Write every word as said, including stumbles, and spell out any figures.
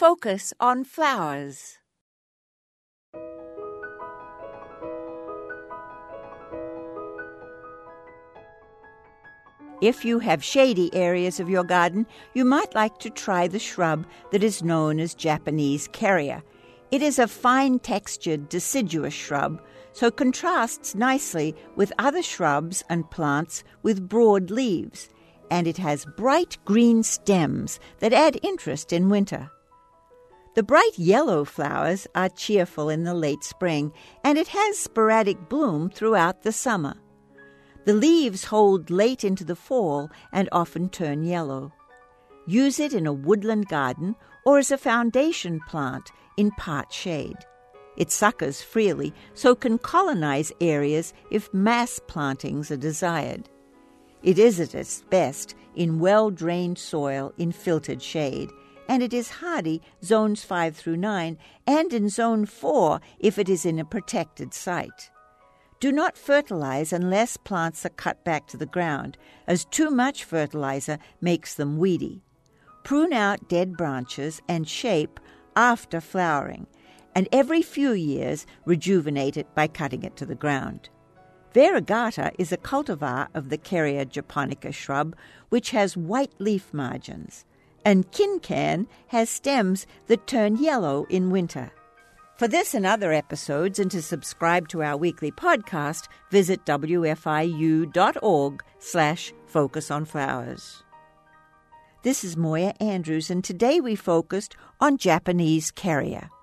Focus on flowers. If you have shady areas of your garden, you might like to try the shrub that is known as Japanese carrier. It is a fine-textured, deciduous shrub, so contrasts nicely with other shrubs and plants with broad leaves, and it has bright green stems that add interest in winter. The bright yellow flowers are cheerful in the late spring, and it has sporadic bloom throughout the summer. The leaves hold late into the fall and often turn yellow. Use it in a woodland garden or as a foundation plant in part shade. It suckers freely, so can colonize areas if mass plantings are desired. It is at its best in well-drained soil in filtered shade, and it is hardy zones five through nine and in zone four if it is in a protected site. Do not fertilize unless plants are cut back to the ground, as too much fertilizer makes them weedy. Prune out dead branches and shape after flowering, and every few years rejuvenate it by cutting it to the ground. Variegata is a cultivar of the Carrier japonica shrub, which has white leaf margins, and Kincan has stems that turn yellow in winter. For this and other episodes, and to subscribe to our weekly podcast, visit wfiu.org slash focus on flowers. This is Moya Andrews, and today we focused on Japanese carrier.